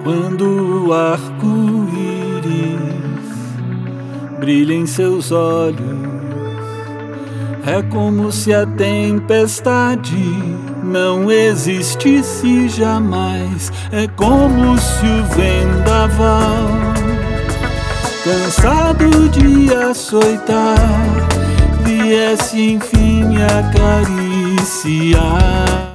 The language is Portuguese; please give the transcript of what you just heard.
Quando o arco-íris brilha em seus olhos, é como se a tempestade não existisse jamais. É como se o vendaval, cansado de açoitar, viesse enfim me acariciar.